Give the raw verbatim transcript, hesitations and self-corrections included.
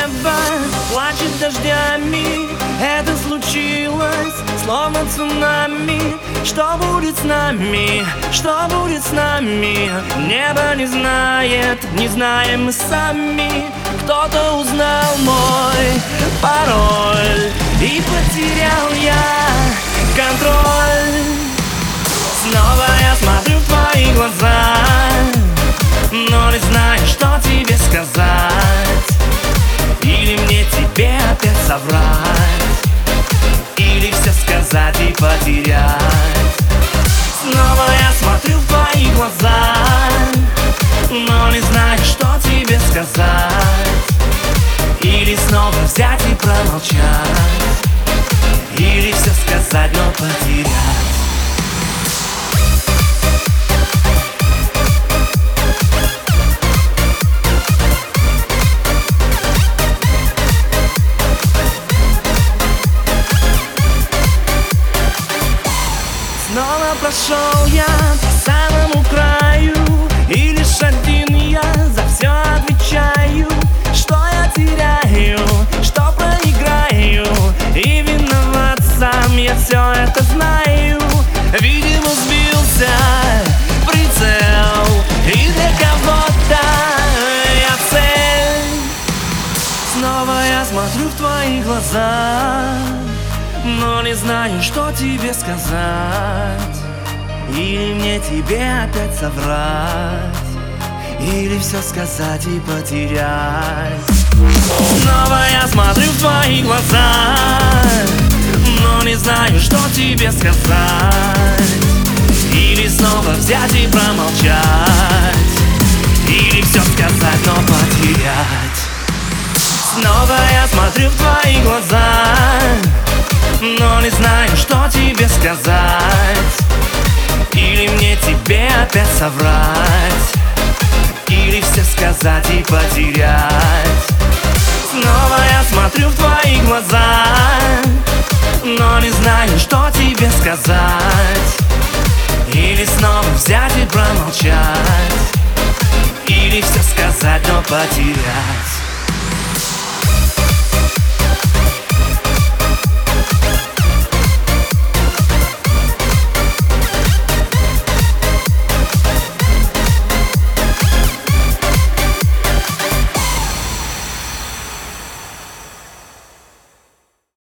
небо плачет дождями. Это случилось, словно цунами. Что будет с нами, что будет с нами? Небо не знает, не знаем мы сами. Кто-то узнал мой пароль, и потерял я контроль. Снова я смотрю в твои глаза, но не знаю, что тебе сказать. Или мне тебе опять соврать, или все сказать и потерять. Снова я смотрю в твои глаза, но не знаю, что тебе сказать. Или снова взять и промолчать, или все сказать, но потерять. Снова прошел я по самому краю, и лишь один я за все отвечаю. Что я теряю, что проиграю, и виноват сам, я все это знаю. Видимо, сбился в прицел, и для кого-то я цель. Снова я смотрю в твои глаза, но не знаю, что тебе сказать. Или мне тебе опять соврать, или все сказать и потерять. Снова я смотрю в твои глаза, но не знаю, что тебе сказать. Или снова взять и промолчать, или все сказать, но потерять. Снова я смотрю в твои глаза, но не знаю, что тебе сказать. Или мне тебе опять соврать, или все сказать и потерять. Снова я смотрю в твои глаза, но не знаю, что тебе сказать. Или снова взять и промолчать, или все сказать, но потерять.